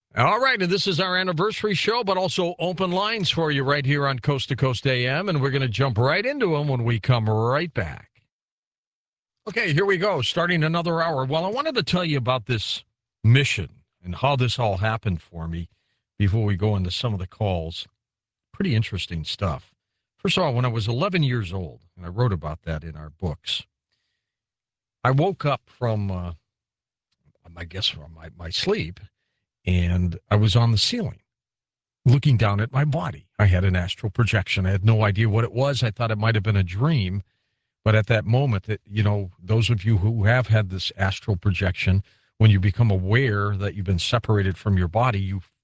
All right, and this is our anniversary show, but also open lines for you right here on Coast to Coast AM, and we're going to jump right into them when we come right back. Okay, here we go, starting another hour. Well, I wanted to tell you about this mission and how this all happened for me before we go into some of the calls. Pretty interesting stuff. First of all, when I was 11 years old, and I wrote about that in our books, I woke up from, I guess, from my sleep, and I was on the ceiling looking down at my body. I had an astral projection. I had no idea what it was. I thought it might have been a dream. But at that moment, that those of you who have had this astral projection, when you become aware that you've been separated from your body,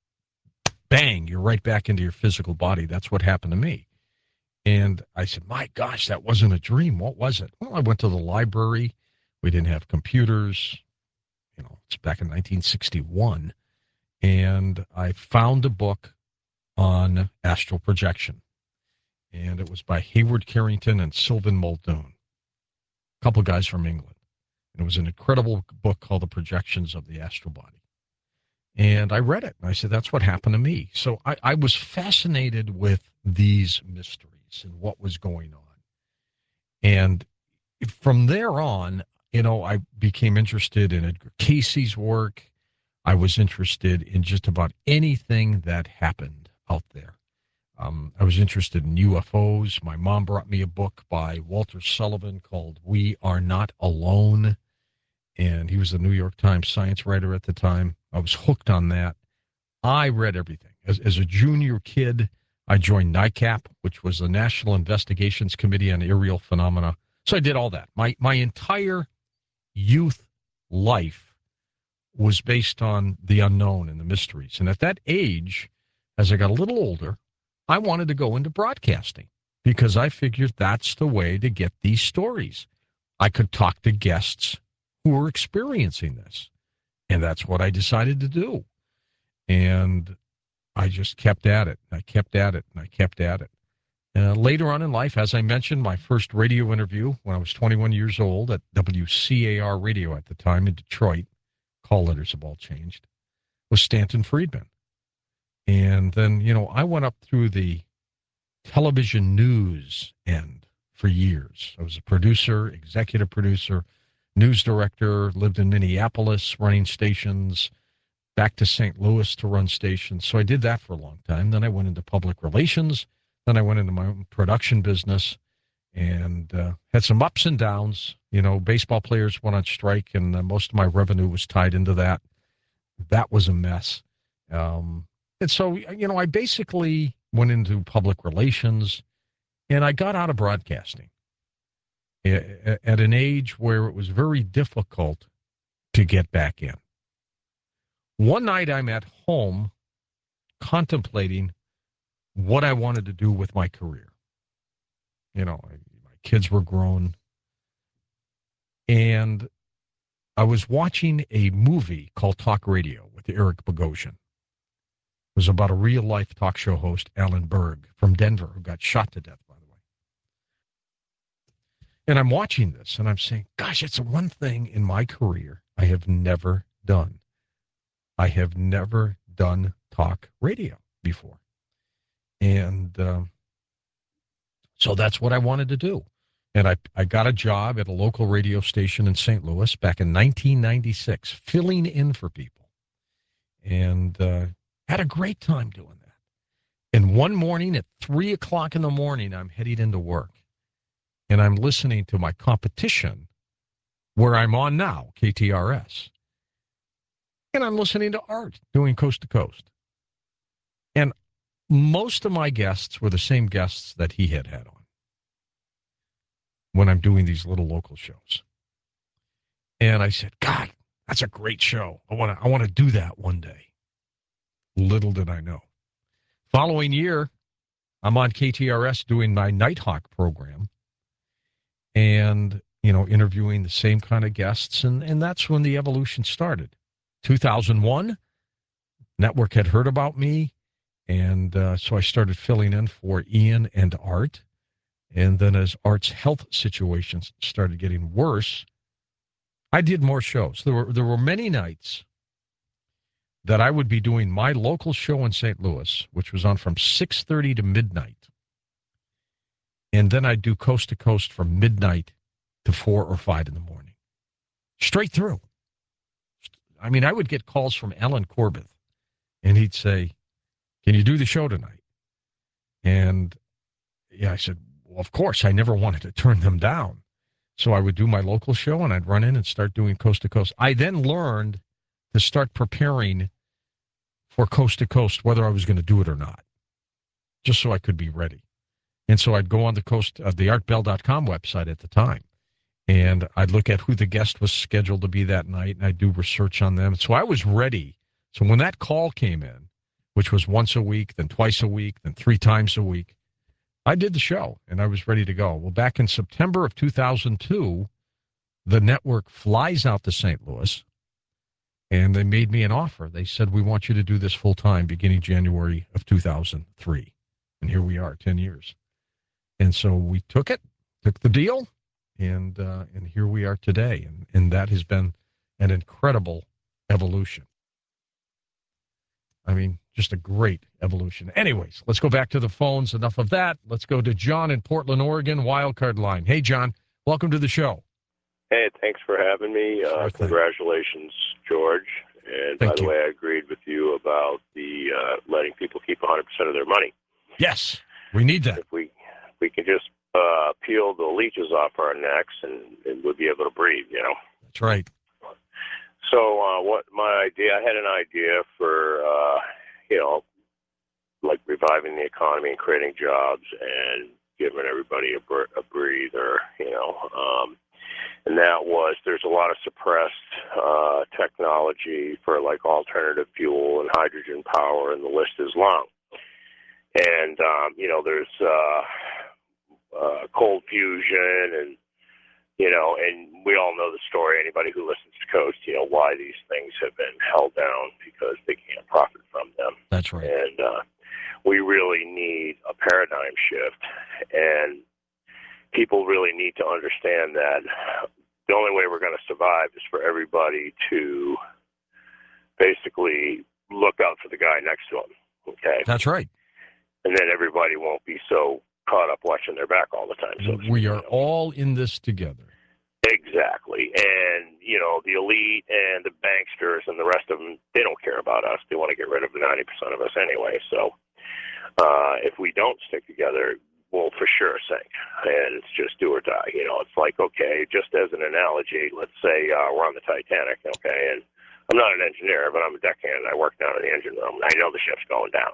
you're right back into your physical body. That's what happened to me. And I said, my gosh, that wasn't a dream. What was it? Well, I went to the library. We didn't have computers. It's back in 1961. And I found a book on astral projection. And it was by Hayward Carrington and Sylvan Muldoon, a couple guys from England. And it was an incredible book called The Projections of the Astral Body. And I read it, and I said, that's what happened to me. So I was fascinated with these mysteries and what was going on. And from there on, I became interested in Edgar Cayce's work. I was interested in just about anything that happened out there. I was interested in UFOs. My mom brought me a book by Walter Sullivan called We Are Not Alone. And he was the New York Times science writer at the time. I was hooked on that. I read everything. As a junior kid, I joined NICAP, which was the National Investigations Committee on Aerial Phenomena. So I did all that. My entire youth life was based on the unknown and the mysteries. And at that age, as I got a little older, I wanted to go into broadcasting because I figured that's the way to get these stories. I could talk to guests who were experiencing this. And that's what I decided to do. And I just kept at it. I kept at it, and I kept at it. Later on in life, as I mentioned, my first radio interview when I was 21 years old at WCAR Radio at the time in Detroit, call letters have all changed, was Stanton Friedman. And then, I went up through the television news end for years. I was a producer, executive producer, news director, lived in Minneapolis running stations, back to St. Louis to run stations. So I did that for a long time. Then I went into public relations. Then I went into my own production business and had some ups and downs. Baseball players went on strike, and most of my revenue was tied into that. That was a mess. And so, I basically went into public relations, and I got out of broadcasting at an age where it was very difficult to get back in. One night I'm at home contemplating what I wanted to do with my career. My kids were grown, and I was watching a movie called Talk Radio with Eric Bogosian. It was about a real-life talk show host, Alan Berg, from Denver, who got shot to death, by the way. And I'm watching this, and I'm saying, gosh, it's one thing in my career I have never done. I have never done talk radio before. And so that's what I wanted to do. And I got a job at a local radio station in St. Louis back in 1996, filling in for people. And had a great time doing that. And one morning at 3 o'clock in the morning, I'm heading into work. And I'm listening to my competition, where I'm on now, KTRS. And I'm listening to Art doing Coast to Coast. And most of my guests were the same guests that he had on when I'm doing these little local shows. And I said, God, that's a great show. I want to do that one day. Little did I know. Following year, I'm on KTRS doing my Nighthawk program and, interviewing the same kind of guests. And that's when the evolution started. 2001, network had heard about me. And so I started filling in for Ian and Art. And then as Art's health situation started getting worse, I did more shows. There were many nights that I would be doing my local show in St. Louis, which was on from 6:30 to midnight. And then I'd do coast to coast from midnight to 4 or 5 in the morning. Straight through. I mean, I would get calls from Alan Corbett, and he'd say, "Can you do the show tonight?" And yeah, I said, "Well, of course." I never wanted to turn them down. So I would do my local show, and I'd run in and start doing coast to coast. I then learned to start preparing for coast to coast, whether I was going to do it or not, just so I could be ready. And so I'd go on the artbell.com website at the time, and I'd look at who the guest was scheduled to be that night, and I'd do research on them. So I was ready. So when that call came in, which was once a week, then twice a week, then 3 times a week, I did the show, and I was ready to go. Well, back in September of 2002, the network flies out to St. Louis, and they made me an offer. They said, "We want you to do this full-time beginning January of 2003. And here we are, 10 years. And so we took the deal, and here we are today. And that has been an incredible evolution. I mean, just a great evolution. Anyways, let's go back to the phones. Enough of that. Let's go to John in Portland, Oregon, wildcard line. Hey, John, welcome to the show. Hey, thanks for having me. Congratulations, George. And by the way, I agreed with you about the letting people keep 100% of their money. Yes, we need that. If we can just peel the leeches off our necks, and we'll be able to breathe, you know. That's right. So I had an idea for, like reviving the economy and creating jobs and giving everybody a breather, and that was, there's a lot of suppressed technology for like alternative fuel and hydrogen power, and the list is long. And, there's cold fusion and we all know the story, anybody who listens to Coast, why these things have been held down, because they can't profit from them. That's right. And we really need a paradigm shift, and people really need to understand that the only way we're going to survive is for everybody to basically look out for the guy next to him, okay? That's right. And then everybody won't be so caught up watching their back all the time. So we are all in this together. Exactly. And, the elite and the banksters and the rest of them, they don't care about us. They want to get rid of 90% of us anyway. So if we don't stick together, we'll for sure sink. And it's just do or die. It's like, okay, just as an analogy, let's say we're on the Titanic, okay, and I'm not an engineer, but I'm a deckhand. I work down in the engine room, and I know the ship's going down.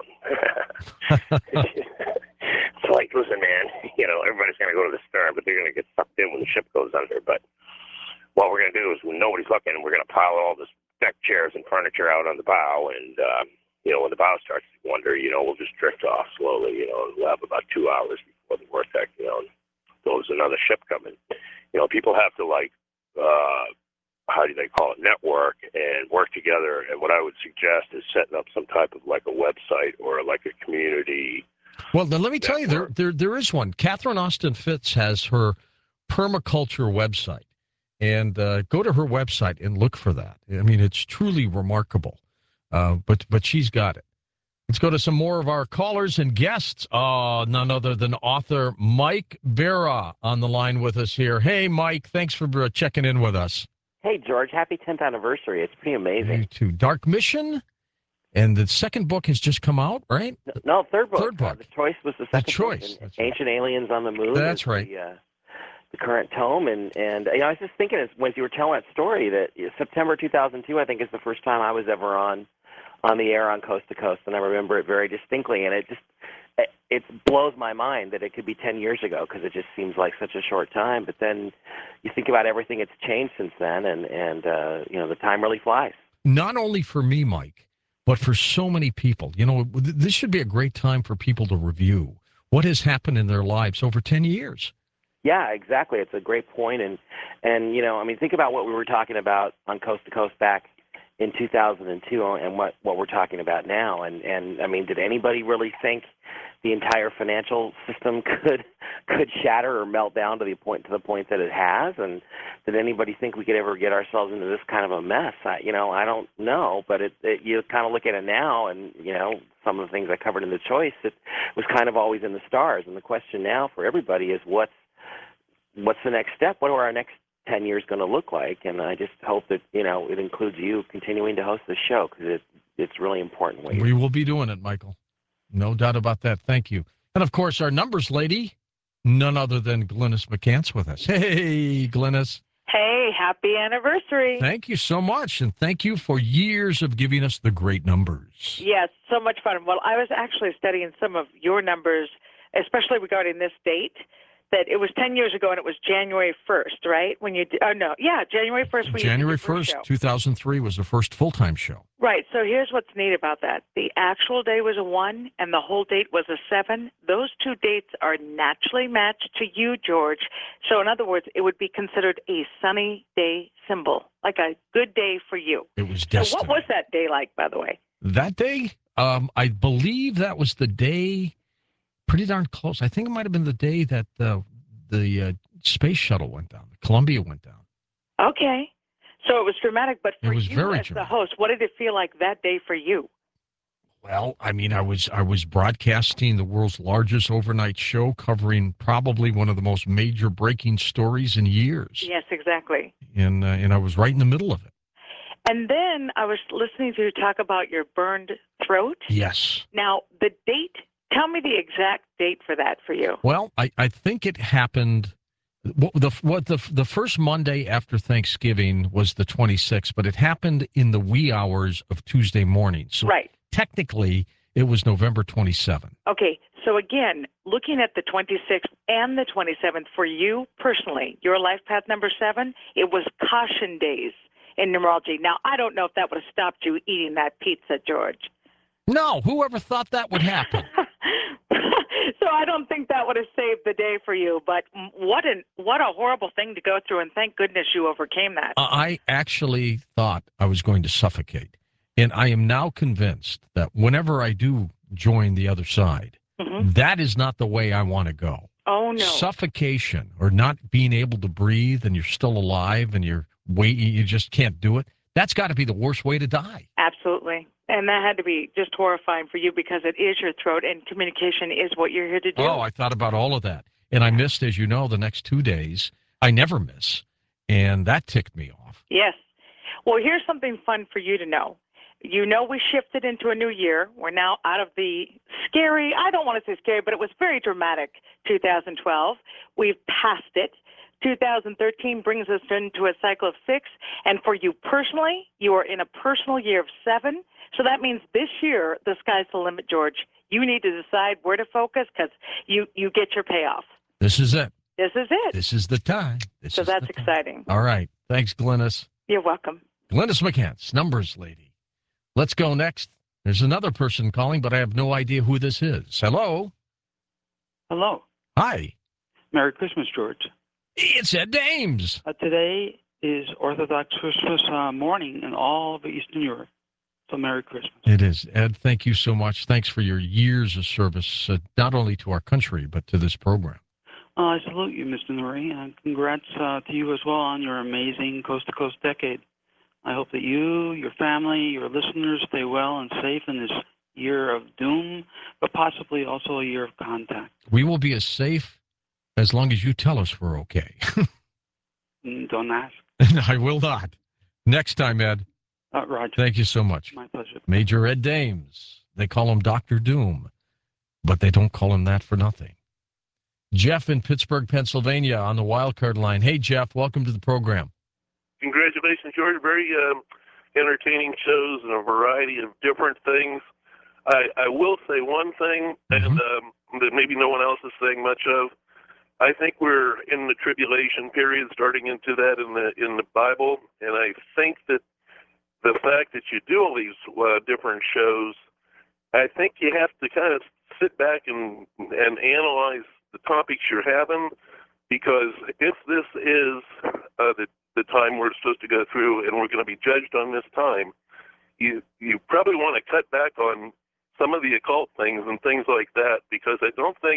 It's like, listen, man, everybody's going to go to the stern, but they're going to get sucked in when the ship goes under. But what we're going to do is, when nobody's looking, we're going to pile all this deck chairs and furniture out on the bow, and, when the bow starts to wander, we'll just drift off slowly, and we'll have about 2 hours before the vortex, and there's another ship coming. People have to, how do they call it, network and work together. And what I would suggest is setting up some type of like a website or like a community. Well, then let me tell you, there is one. Catherine Austin Fitz has her permaculture website, and go to her website and look for that. I mean, it's truly remarkable, but she's got it. Let's go to some more of our callers and guests. None other than author Mike Vera on the line with us here. Hey, Mike, thanks for checking in with us. Hey, George, happy 10th anniversary. It's pretty amazing. You too. Dark Mission, and the second book has just come out, right? No, third book. Third book. The Choice was the second The Choice. book. Ancient Aliens on the Moon. That's right. The current tome. And I was just thinking, when you were telling that story, that September 2002, I think, is the first time I was ever on the air on Coast to Coast, and I remember it very distinctly. And it blows my mind that it could be 10 years ago, because it just seems like such a short time. But then you think about everything that's changed since then, and the time really flies. Not only for me, Mike, but for so many people. This should be a great time for people to review what has happened in their lives over 10 years. Yeah, exactly. It's a great point. And think about what we were talking about on Coast to Coast back in 2002 and what we're talking about now. And I mean, did anybody really think the entire financial system could shatter or melt down to the point that it has? And did anybody think we could ever get ourselves into this kind of a mess? I don't know, but you kind of look at it now, and some of the things I covered in the choice, it was kind of always in the stars. And the question now for everybody is what's the next step? What are our next 10 years going to look like? And I just hope that it includes you continuing to host the show, because it's really important. We will be doing it, Michael. No doubt about that. Thank you. And, of course, our numbers lady, none other than Glynis McCants with us. Hey, Glynis. Hey, happy anniversary. Thank you so much, and thank you for years of giving us the great numbers. Yes, so much fun. Well, I was actually studying some of your numbers, especially regarding this date, that it was 10 years ago, and it was January 1st, right? January 1st. January 1st, 2003 was the first full-time show. Right, so here's what's neat about that. The actual day was a 1, and the whole date was a 7. Those two dates are naturally matched to you, George. So in other words, it would be considered a sunny day symbol, like a good day for you. It was destiny. So what was that day like, by the way? That day, I believe that was the day, pretty darn close. I think it might have been the day that the space shuttle went down, the Columbia went down. Okay. So it was dramatic, but for you as the host, what did it feel like that day for you? Well, I mean, I was broadcasting the world's largest overnight show, covering probably one of the most major breaking stories in years. Yes, exactly. And I was right in the middle of it. And then I was listening to you talk about your burned throat. Yes. Now, the date, tell me the exact date for that for you. Well, I think it happened. The first Monday after Thanksgiving was the 26th, but it happened in the wee hours of Tuesday morning. So right. Technically, it was November 27th. Okay, so again, looking at the 26th and the 27th, for you personally, your life path number 7, it was caution days in numerology. Now, I don't know if that would have stopped you eating that pizza, George. No, whoever thought that would happen? So I don't think that would have saved the day for you, but what a horrible thing to go through, and thank goodness you overcame that. I actually thought I was going to suffocate, and I am now convinced that whenever I do join the other side, that is not the way I want to go. Oh, no. Suffocation or not being able to breathe and you're still alive and you just can't do it, that's got to be the worst way to die. Absolutely. And that had to be just horrifying for you because it is your throat and communication is what you're here to do. Oh, I thought about all of that. And I missed, as you know, the next 2 days. I never miss. And that ticked me off. Yes. Well, here's something fun for you to know. You know we shifted into a new year. We're now out of the scary, I don't want to say scary, but it was very dramatic 2012. We've passed it. 2013 brings us into a cycle of 6. And for you personally, you are in a personal year of 7. So that means this year, the sky's the limit, George. You need to decide where to focus because you get your payoff. This is it. This is it. This is the time. So that's exciting. All right. Thanks, Glynis. You're welcome. Glynis McCants, numbers lady. Let's go next. There's another person calling, but I have no idea who this is. Hello? Hello. Hi. Merry Christmas, George. It's Ed Dames. Today is Orthodox Christmas morning in all of Eastern Europe. So Merry Christmas. It is. Ed, thank you so much. Thanks for your years of service, not only to our country, but to this program. I salute you, Mr. Norrie, and congrats to you as well on your amazing coast-to-coast decade. I hope that you, your family, your listeners stay well and safe in this year of doom, but possibly also a year of contact. We will be as safe as long as you tell us we're okay. Don't ask. I will not. Next time, Ed. Roger. Thank you so much. My pleasure. Major Ed Dames. They call him Dr. Doom, but they don't call him that for nothing. Jeff in Pittsburgh, Pennsylvania on the wildcard line. Hey, Jeff, welcome to the program. Congratulations, George. Very entertaining shows and a variety of different things. I will say one thing, and that maybe no one else is saying much of. I think we're in the tribulation period, starting into that in the Bible, and I think that the fact that you do all these different shows, I think you have to kind of sit back and analyze the topics you're having, because if this is the time we're supposed to go through and we're going to be judged on this time, you probably want to cut back on some of the occult things and things like that, because I don't think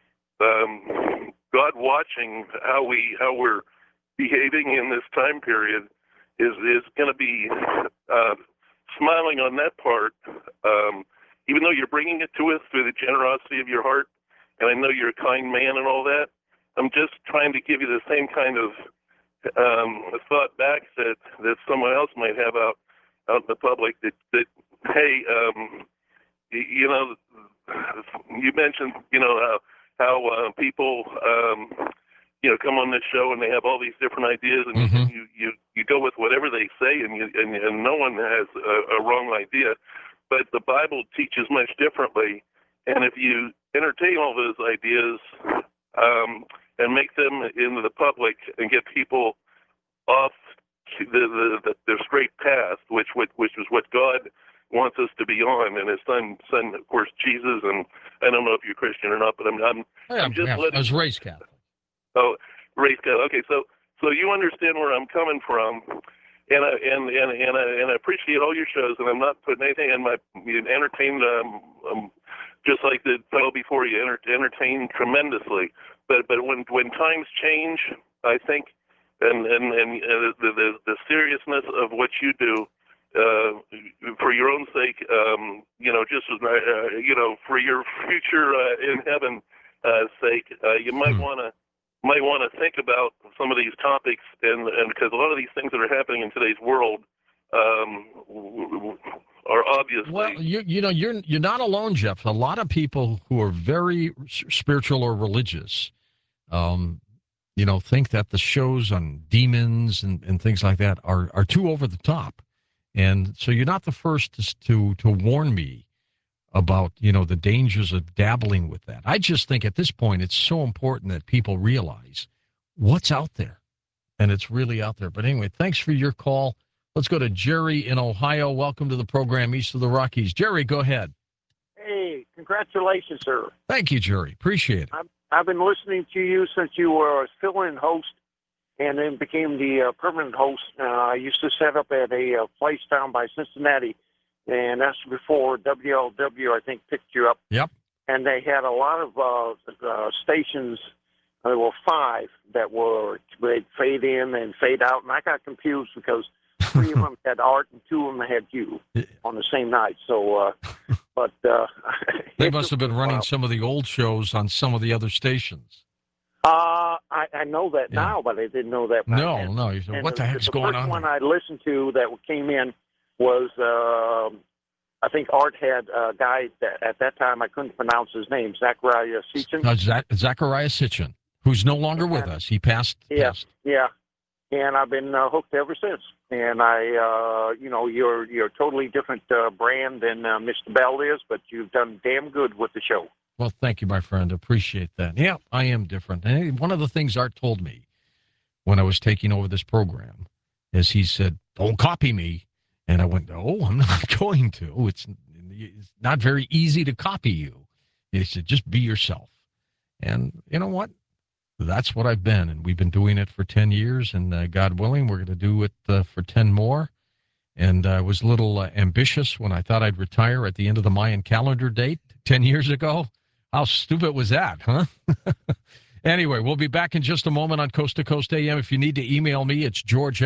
God watching how we're behaving in this time period is going to be smiling on that part. Even though you're bringing it to us through the generosity of your heart, and I know you're a kind man and all that, I'm just trying to give you the same kind of thought back that someone else might have out in the public. That hey, you know, you mentioned, you know, how people you know, come on this show and they have all these different ideas, and Mm-hmm. you go with whatever they say, and no one has a wrong idea. But the Bible teaches much differently, and if you entertain all those ideas and make them into the public and get people off the straight path, which is what God wants us to be on, and His Son, of course, Jesus. And I don't know if you're Christian or not, but I'm just letting. I was raised Catholic. Oh, race cut. Okay, so you understand where I'm coming from, and I appreciate all your shows, and I'm not putting anything in you entertained, just like the fellow before you entertained tremendously. But when times change, I think, and the seriousness of what you do, for your own sake, you know, just you know, for your future in heaven sake, you might want to think about some of these topics, and because a lot of these things that are happening in today's world are obviously. Well, you know, you're not alone, Jeff. A lot of people who are very spiritual or religious, you know, think that the shows on demons and things like that are too over the top, and so you're not the first to warn me about, you know, the dangers of dabbling with that. I just think at this point it's so important that people realize what's out there, and it's really out there. But anyway, thanks for your call. Let's go to Jerry in Ohio. Welcome to the program East of the Rockies. Jerry, go ahead. Hey, congratulations, sir. Thank you, Jerry. Appreciate it. I've been listening to you since you were a fill-in host and then became the permanent host. I used to set up at a place down by Cincinnati, and that's before WLW, I think, picked you up. Yep. And they had a lot of stations. There were 5 that they'd fade in and fade out, and I got confused because 3 of them had Art and 2 of them had you on the same night. So, but they must have been running some of the old shows on some of the other stations. I know that now, but I didn't know that back then. No. You said, what the heck's going on? The first one I listened to that came in was, I think Art had a guy that at that time I couldn't pronounce his name, Zachariah Sitchin. Zachariah Sitchin, who's no longer with us. He passed. Yeah. And I've been hooked ever since. And I, you know, you're a totally different brand than Mr. Bell is, but you've done damn good with the show. Well, thank you, my friend. Appreciate that. Yeah, I am different. And one of the things Art told me when I was taking over this program is he said, "Don't copy me." And I went, "Oh, I'm not going to. It's not very easy to copy you." He said, "Just be yourself." And you know what? That's what I've been. And we've been doing it for 10 years. And God willing, we're going to do it for 10 more. And I was a little ambitious when I thought I'd retire at the end of the Mayan calendar date 10 years ago. How stupid was that, huh? Anyway, we'll be back in just a moment on Coast to Coast AM. If you need to email me, it's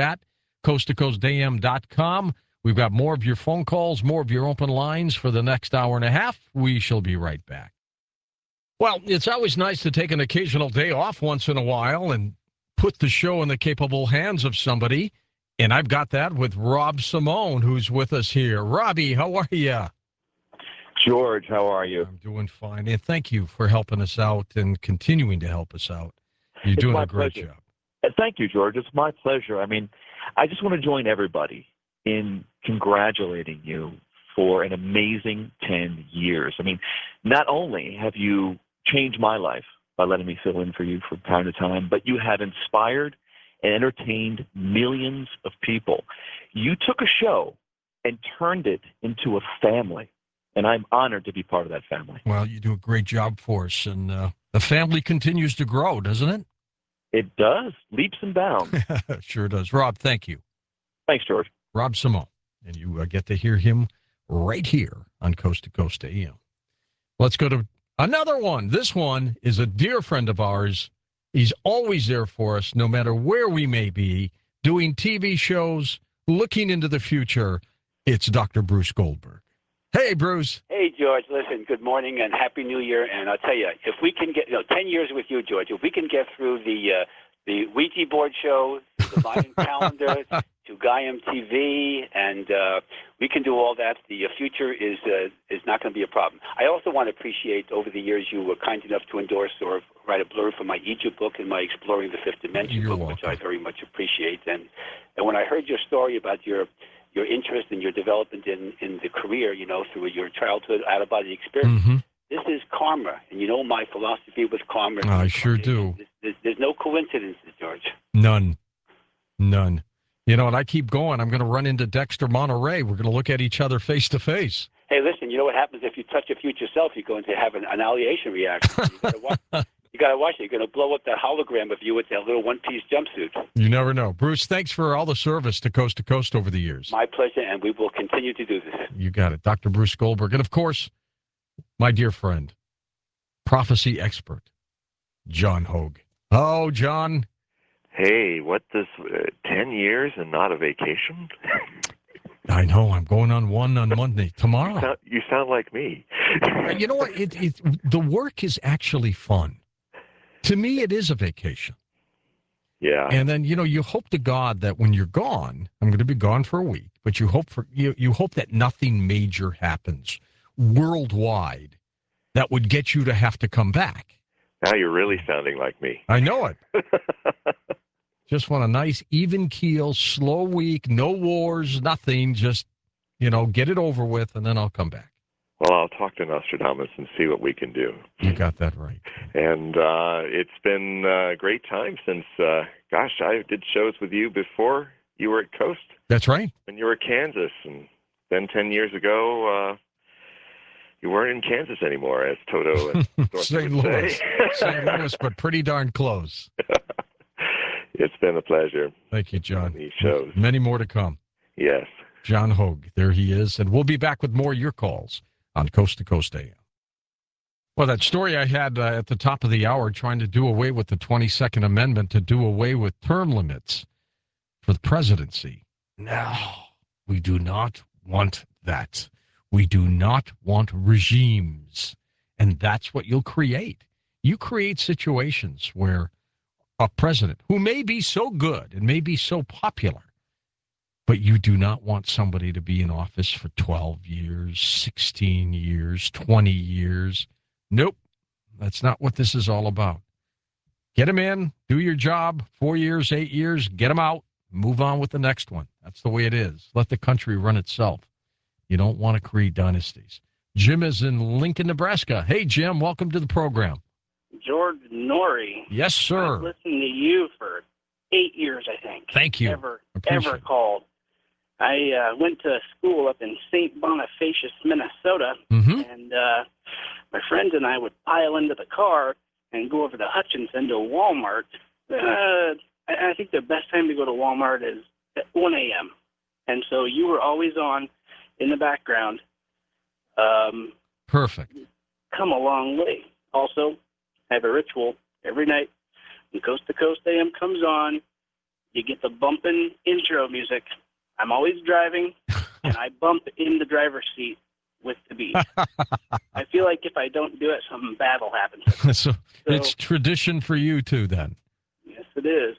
george@coasttocoastam.com. We've got more of your phone calls, more of your open lines for the next hour and a half. We shall be right back. Well, it's always nice to take an occasional day off once in a while and put the show in the capable hands of somebody. And I've got that with Rob Simone, who's with us here. Robbie, how are you? George, how are you? I'm doing fine. And thank you for helping us out and continuing to help us out. You're doing a great job. Thank you, George. It's my pleasure. I mean, I just want to join everybody in congratulating you for an amazing 10 years. I mean, not only have you changed my life by letting me fill in for you from time to time, but you have inspired and entertained millions of people. You took a show and turned it into a family, and I'm honored to be part of that family. Well, you do a great job for us, and the family continues to grow, doesn't it? It does, leaps and bounds. Sure does. Rob, thank you. Thanks, George. Rob Simone, and you get to hear him right here on Coast to Coast AM. Let's go to another one. This one is a dear friend of ours. He's always there for us, no matter where we may be, doing TV shows, looking into the future. It's Dr. Bruce Goldberg. Hey, Bruce. Hey, George. Listen, good morning and Happy New Year. And I'll tell you, if we can get 10 years with you, George, if we can get through the Ouija board show, the Mayan calendar, to Guy MTV, and we can do all that. The future is not going to be a problem. I also want to appreciate over the years you were kind enough to endorse or write a blurb for my Egypt book and my Exploring the Fifth Dimension You're book, welcome. which I very much appreciate. And when I heard your story about your interest and your development in the career, through your childhood out-of-body experience, Mm-hmm. this is karma. And you know my philosophy with karma. I sure do. There's no coincidences, George. None. And I keep going. I'm going to run into Dexter Monterey. We're going to look at each other face to face. Hey, listen, you know what happens if you touch your future self? You're going to have an annihilation reaction. You got to watch it. You're going to blow up that hologram of you with that little one-piece jumpsuit. You never know. Bruce, thanks for all the service to Coast over the years. My pleasure, and we will continue to do this. You got it. Dr. Bruce Goldberg. And, of course, my dear friend, prophecy expert, John Hogue. Oh, John. Hey, what does 10 years and not a vacation? I know. I'm going on one on Monday. Tomorrow. You sound like me. You know what? The work is actually fun. To me, it is a vacation. Yeah. And then, you hope to God that when you're gone, I'm going to be gone for a week, but you hope that nothing major happens worldwide that would get you to have to come back. Now you're really sounding like me. I know it. Just want a nice, even keel, slow week, no wars, nothing. Just, get it over with, and then I'll come back. Well, I'll talk to Nostradamus and see what we can do. You got that right. And it's been a great time since, I did shows with you before you were at Coast. That's right. When you were at Kansas. And then 10 years ago, you weren't in Kansas anymore, as Toto and St. Louis. St. Louis, but pretty darn close. It's been a pleasure. Thank you, John. These shows. Many more to come. Yes. John Hogue, there he is. And we'll be back with more of your calls on Coast to Coast AM. Well, that story I had at the top of the hour trying to do away with the 22nd Amendment to do away with term limits for the presidency. No, we do not want that. We do not want regimes. And that's what you'll create. You create situations where a president who may be so good and may be so popular, but you do not want somebody to be in office for 12 years, 16 years, 20 years. Nope. That's not what this is all about. Get them in, do your job, 4 years, 8 years, get them out, move on with the next one. That's the way it is. Let the country run itself. You don't want to create dynasties. Jim is in Lincoln, Nebraska. Hey, Jim, welcome to the program. George Norrie. Yes, sir. I've listened to you for 8 years, I think. Thank you. Ever called. I went to school up in St. Bonifacius, Minnesota, and my friends and I would pile into the car and go over to Hutchinson to Walmart. I think the best time to go to Walmart is at 1 a.m. And so you were always on in the background. Perfect. Come a long way. Also, I have a ritual every night. When Coast to Coast AM comes on, you get the bumping intro music. I'm always driving, and I bump in the driver's seat with the beat. I feel like if I don't do it, something bad will happen. So it's tradition for you, too, then. Yes, it is.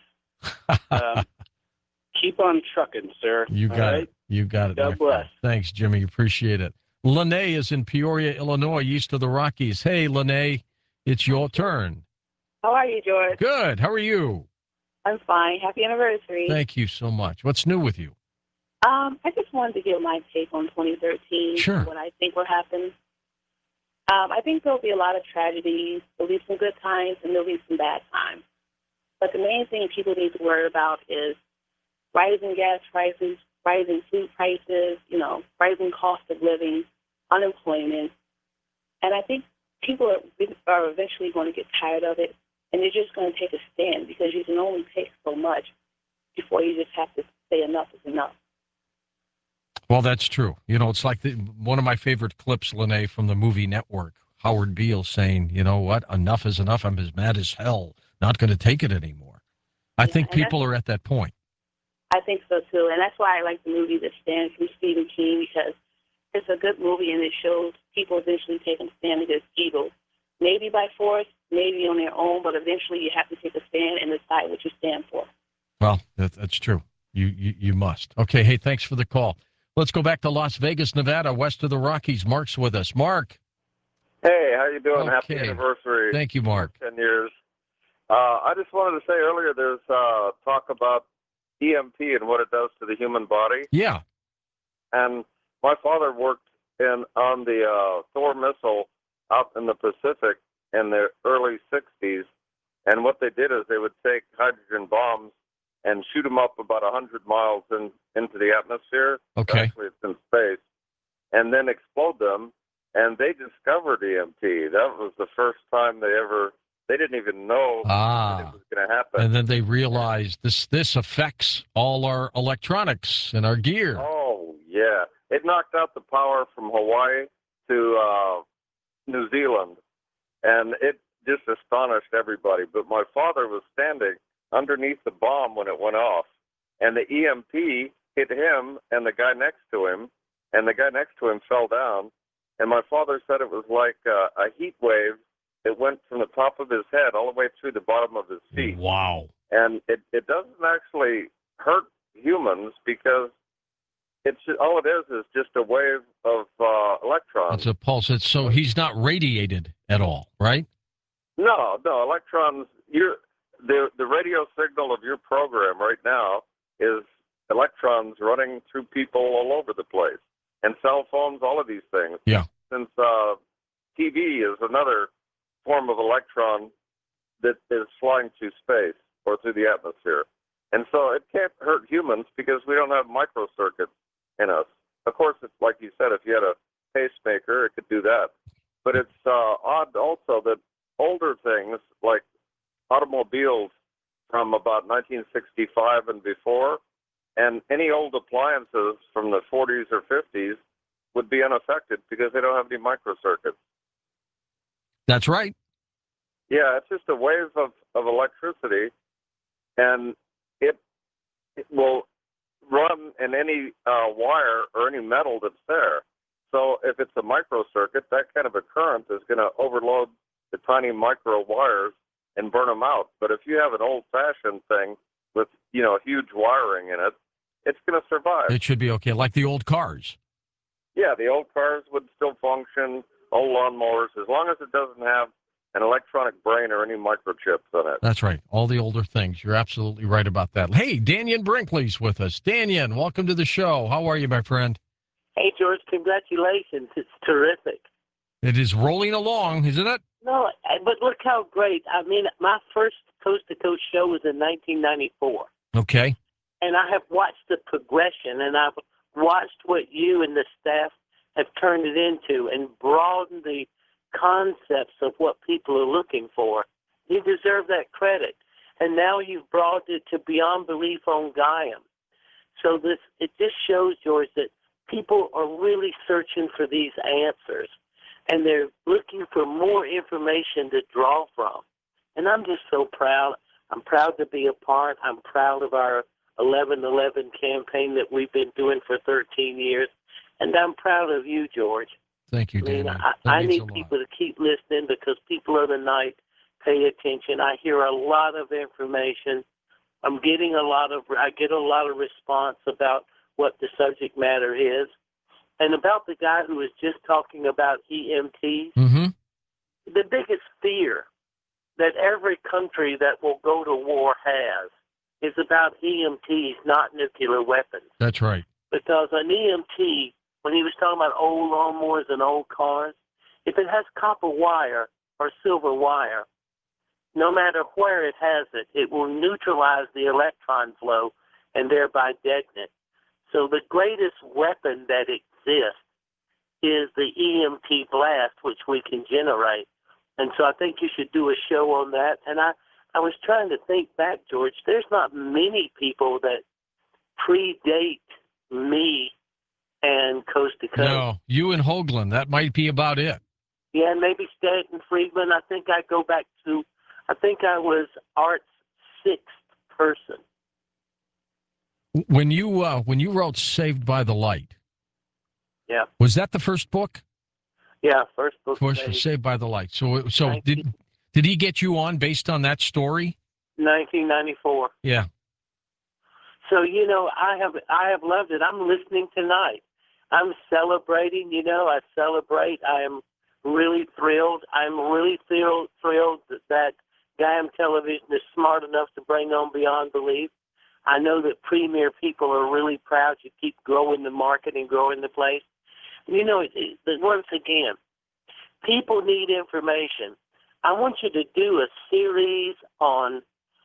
Keep on trucking, sir. You got it. You got it. God bless. Thanks, Jimmy. Appreciate it. Lene is in Peoria, Illinois, east of the Rockies. Hey, Lene, it's your turn. How are you, George? Good. How are you? I'm fine. Happy anniversary. Thank you so much. What's new with you? I just wanted to give my take on 2013. Sure. What I think will happen. I think there'll be a lot of tragedies. There'll be some good times and there'll be some bad times. But the main thing people need to worry about is rising gas prices, rising food prices, rising cost of living, unemployment. And I think people are eventually going to get tired of it, and they're just going to take a stand because you can only take so much before you just have to say enough is enough. Well, that's true. You know, it's like one of my favorite clips, Lene, from the movie Network. Howard Beale saying, you know what, enough is enough. I'm as mad as hell. Not going to take it anymore. I think people are at that point. I think so, too. And that's why I like the movie The Stand from Stephen King, because it's a good movie and it shows people eventually taking a stand against evil. Maybe by force, maybe on their own, but eventually you have to take a stand and decide what you stand for. Well, that's true. You must. Okay, hey, thanks for the call. Let's go back to Las Vegas, Nevada, west of the Rockies. Mark's with us. Mark. Hey, how you doing? Okay. Happy anniversary. Thank you, Mark. 10 years. I just wanted to say earlier there's talk about EMP and what it does to the human body. Yeah. And my father worked on the Thor missile out in the Pacific in the early 60s. And what they did is they would take hydrogen bombs and shoot them up about 100 miles into the atmosphere. Okay. Actually, it's in space. And then explode them. And they discovered EMP. That was the first time they didn't even know that it was going to happen. And then they realized this affects all our electronics and our gear. Oh, yeah. It knocked out the power from Hawaii to New Zealand. And it just astonished everybody. But my father was standing underneath the bomb when it went off. And the EMP hit him and the guy next to him. And the guy next to him fell down. And my father said it was like a heat wave that went from the top of his head all the way through the bottom of his feet. Wow. And it doesn't actually hurt humans because all it is just a wave of electrons. It's a pulse. So he's not radiated at all, right? No, electrons. The radio signal of your program right now is electrons running through people all over the place. And cell phones, all of these things. Yeah. Since TV is another form of electron that is flying through space or through the atmosphere. And so it can't hurt humans because we don't have microcircuits in us. Of course, it's like you said, if you had a pacemaker, it could do that. But it's odd also that older things like automobiles from about 1965 and before, and any old appliances from the 40s or 50s would be unaffected because they don't have any microcircuits. That's right. Yeah, it's just a wave of electricity, and it will run in any wire or any metal that's there. So if it's a microcircuit, that kind of a current is going to overload the tiny micro wires and burn them out. But if you have an old-fashioned thing with, huge wiring in it, it's going to survive. It should be okay, like the old cars. Yeah, the old cars would still function, old lawnmowers, as long as it doesn't have an electronic brain or any microchips in it. That's right. All the older things. You're absolutely right about that. Hey, Daniel Brinkley's with us. Daniel, welcome to the show. How are you, my friend? Hey, George, congratulations. It's terrific. It is rolling along, isn't it? No, but look how great. I mean, my first Coast to Coast show was in 1994. Okay. And I have watched the progression, and I've watched what you and the staff have turned it into and broadened the concepts of what people are looking for. You deserve that credit. And now you've brought it to beyond belief on Gaiam. So it just shows, George, that people are really searching for these answers, and they're looking for more information to draw from. And I'm just so proud. I'm proud to be a part. I'm proud of our 11/11 campaign that we've been doing for 13 years. And I'm proud of you, George. Thank you, Daniel. I need people to keep listening because people of the night pay attention. I hear a lot of information. I get a lot of response about what the subject matter is. And about the guy who was just talking about EMTs, the biggest fear that every country that will go to war has is about EMTs, not nuclear weapons. That's right. Because an EMT, when he was talking about old lawnmowers and old cars, if it has copper wire or silver wire, no matter where it has it, it will neutralize the electron flow and thereby deaden it. So the greatest weapon that exists is the EMP blast, which we can generate. And so I think you should do a show on that. And I was trying to think back, George. There's not many people that predate me and Coast to Coast. No, you and Hoagland. That might be about it. Yeah, maybe Stanton Friedman. I think I was Art's sixth person. When you wrote Saved by the Light, Yeah. was that the first book? Yeah, first book. Saved by the Light. So did he get you on based on that story? 1994. Yeah. So I have loved it. I'm listening tonight. I'm celebrating. I celebrate. I am really thrilled. I'm really thrilled that Guyam Television is smart enough to bring on Beyond Belief. I know that premier people are really proud to keep growing the market and growing the place. Once again, people need information. I want you to do a series on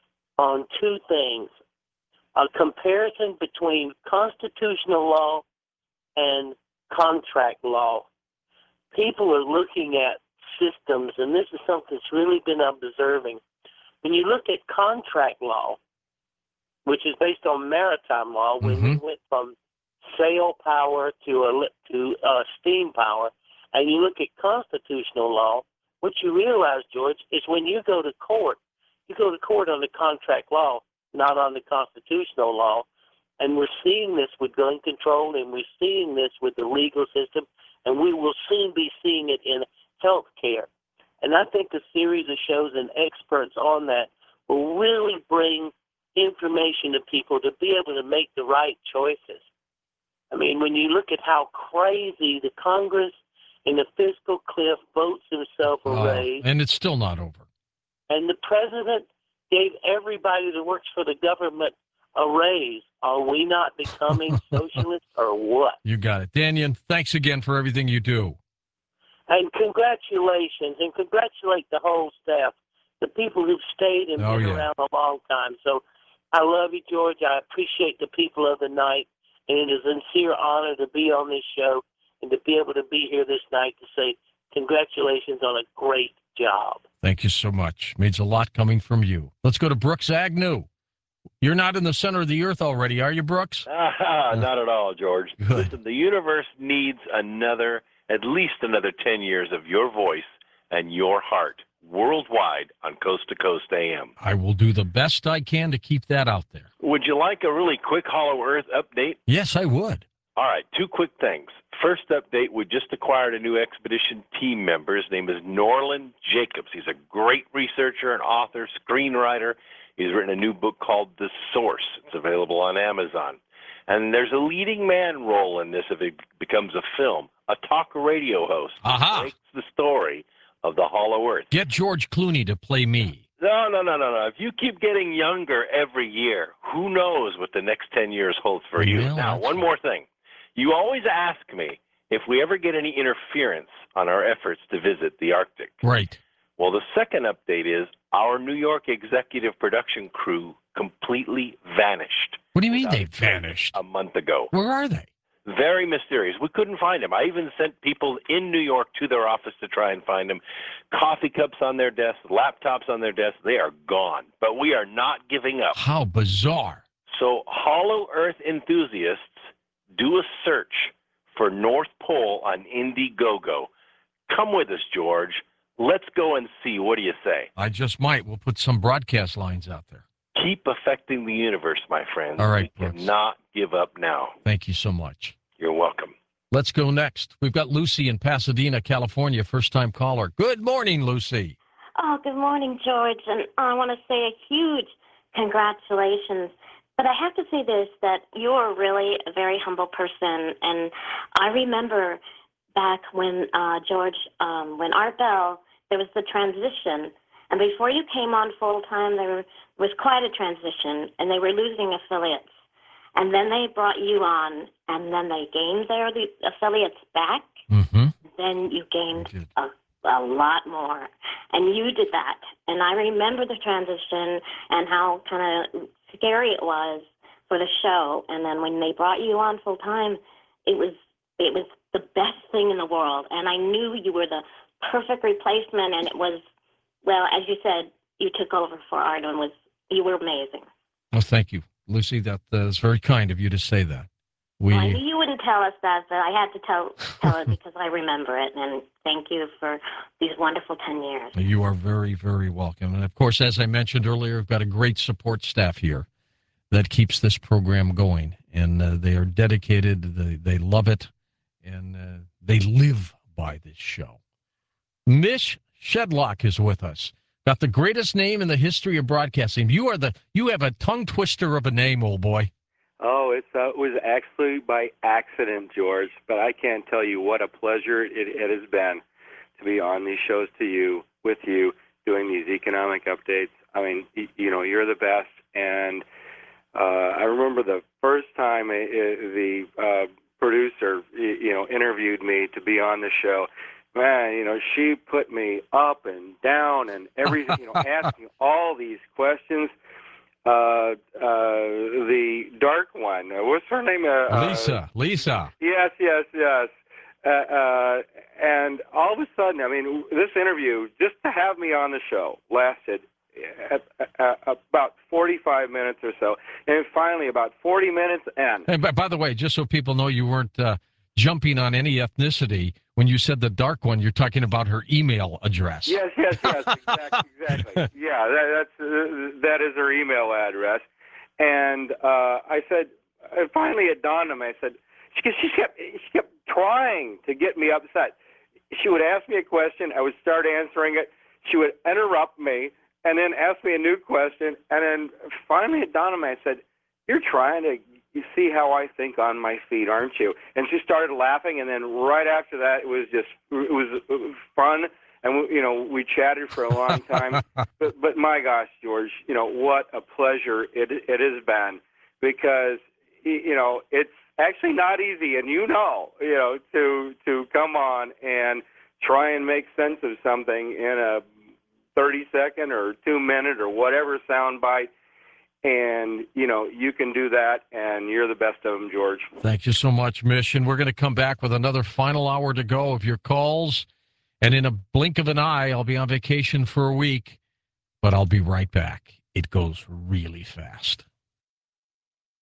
two things: a comparison between constitutional law and contract law. People are looking at systems, and this is something that's really been observing. When you look at contract law, which is based on maritime law, when we went from sail power to steam power, and you look at constitutional law, what you realize, George, is when you go to court on the contract law, not on the constitutional law. And we're seeing this with gun control, and we're seeing this with the legal system, and we will soon be seeing it in health care. And I think a series of shows and experts on that will really bring information to people to be able to make the right choices. I mean, when you look at how crazy the Congress and the fiscal cliff votes himself a raise. And it's still not over. And the president gave everybody that works for the government a raise. Are we not becoming socialists or what? You got it. Daniel, thanks again for everything you do. And congratulations, and congratulate the whole staff, the people who've stayed and been around a long time. So I love you, George. I appreciate the people of the night, and it is a sincere honor to be on this show and to be able to be here this night to say congratulations on a great job. Thank you so much. Means a lot coming from you. Let's go to Brooks Agnew. You're not in the center of the earth already, are you, Brooks? Not at all, George. Good. Listen, the universe needs at least another 10 years of your voice and your heart worldwide on Coast to Coast AM. I will do the best I can to keep that out there. Would you like a really quick Hollow Earth update? Yes, I would. All right, two quick things. First update, we just acquired a new expedition team member. His name is Norland Jacobs. He's a great researcher and author, screenwriter. He's written a new book called The Source. It's available on Amazon. And there's a leading man role in this if it becomes a film. A talk radio host breaks the story of the Hollow Earth. Get George Clooney to play me. No. If you keep getting younger every year, who knows what the next 10 years holds for you. Well, now, one more thing. You always ask me if we ever get any interference on our efforts to visit the Arctic. Right. Well, the second update is our New York executive production crew completely vanished. What do you mean they vanished? A month ago. Where are they? Very mysterious. We couldn't find them. I even sent people in New York to their office to try and find them. Coffee cups on their desks, laptops on their desks. They are gone. But we are not giving up. How bizarre. So Hollow Earth enthusiasts, do a search for North Pole on Indiegogo. Come with us, George. Let's go and see. What do you say? I just might. We'll put some broadcast lines out there. Keep affecting the universe, my friends. All right, we Brooks. cannot give up now. Thank you so much. You're welcome. Let's go next. We've got Lucy in Pasadena, California, first-time caller. Good morning, Lucy. Oh, good morning, George. And I want to say a huge congratulations. But I have to say this, that you're really a very humble person. And I remember back when, George, when Art Bell, there was the transition. And before you came on full-time, there was quite a transition, and they were losing affiliates. And then they brought you on, and then they gained the affiliates back. Mm-hmm. Then you gained a lot more. And you did that. And I remember the transition and how kind of scary it was for the show. And then when they brought you on full-time, it was the best thing in the world. And I knew you were the perfect replacement, and it was, well, as you said, you took over for Art, and you were amazing. Well, thank you, Lucy. That is very kind of you to say that. Well, I knew you wouldn't tell us that, but I had to tell it because I remember it. And thank you for these wonderful 10 years. You are very, very welcome. And, of course, as I mentioned earlier, we've got a great support staff here that keeps this program going. And they are dedicated. They love it. And they live by this show. Mish Shedlock is with us. Got the greatest name in the history of broadcasting. You have a tongue twister of a name, old boy. Oh, it was actually by accident, George, but I can't tell you what a pleasure it has been to be on these shows with you, doing these economic updates. I mean, you're the best, and I remember the first time the producer, interviewed me to be on the show. Man, she put me up and down and everything, asking all these questions. The dark one, what's her name? Lisa. Yes. And all of a sudden, I mean, this interview, just to have me on the show, lasted about 45 minutes or so. And finally, about 40 minutes in. And by the way, just so people know, you weren't jumping on any ethnicity. When you said the dark one, you're talking about her email address. Yes, exactly. Yeah, that is her email address. And I said, finally it dawned on me. I said, she kept trying to get me upset. She would ask me a question, I would start answering it. She would interrupt me, and then ask me a new question. And then finally it dawned on me. I said, "You're trying to." You see how I think on my feet, aren't you? And she started laughing, and then right after that, it was fun, and we chatted for a long time. but my gosh, George, what a pleasure it has been, because it's actually not easy, and to come on and try and make sense of something in a 30-second or 2-minute or whatever soundbite. And, you can do that, and you're the best of them, George. Thank you so much, Mish. And we're going to come back with another final hour to go of your calls. And in a blink of an eye, I'll be on vacation for a week, but I'll be right back. It goes really fast.